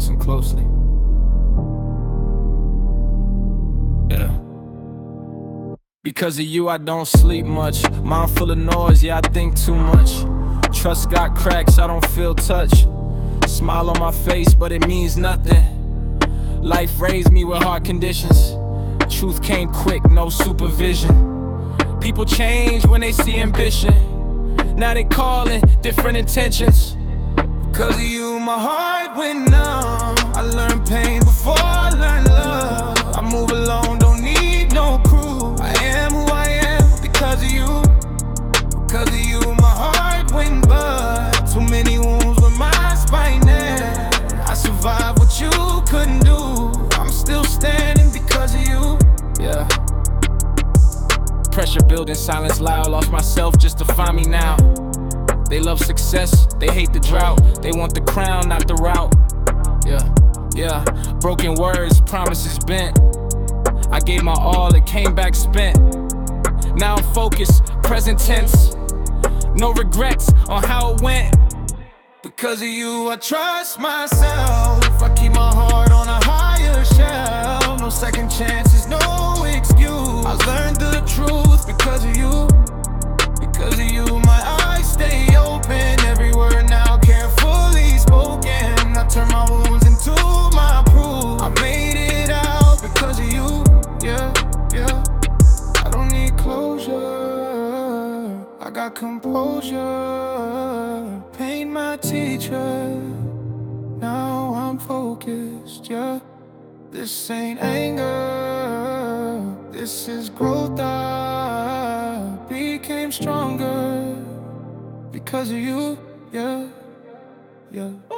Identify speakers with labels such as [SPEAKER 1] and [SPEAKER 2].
[SPEAKER 1] Listen closely. Yeah. Because of you, I don't sleep much. Mind full of noise, yeah, I think too much. Trust got cracks, I don't feel touch. Smile on my face, but it means nothing. Life raised me with hard conditions. Truth came quick, no supervision. People change when they see ambition. Now they calling different intentions. Because of you, my heart went numb. I learned pain before I learned love. I move alone, don't need no crew. I am who I am because of you. Because of you, my heart went bud. Too many wounds with my spine there. I survived what you couldn't do. I'm still standing because of you. Yeah. Pressure building, silence loud. Lost myself just to find me now. They love success, they hate the drought. They want the crown, not the route. Yeah. Broken words, promises bent. I gave my all, it came back spent. Now I'm focused, present tense. No regrets on how it went. Because of you, I trust myself. I keep my heart on a higher shelf. No second chances, no excuse. I learned the truth because of you. Because of you, my eyes stay open. Every word now carefully spoken. I turn my wounds into my proof. I made it out because of you. Yeah. I don't need closure. I got composure. Pain my teacher. Now I'm focused, yeah. This ain't anger. This is growth. I became stronger because of you, yeah.